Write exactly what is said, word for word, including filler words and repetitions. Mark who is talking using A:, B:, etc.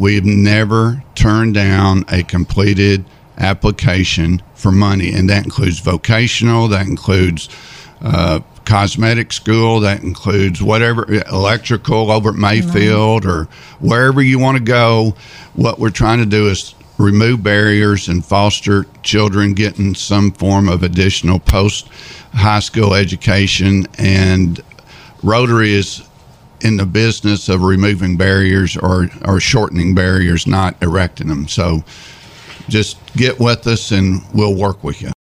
A: we've never turned down a completed application for money, and that includes vocational, that includes uh, cosmetic school, that includes whatever, electrical over at Mayfield or wherever you want to go. What we're trying to do is remove barriers and foster children getting some form of additional post high school education, and Rotary is in the business of removing barriers or, or shortening barriers, not erecting them. So just get with us and we'll work with you.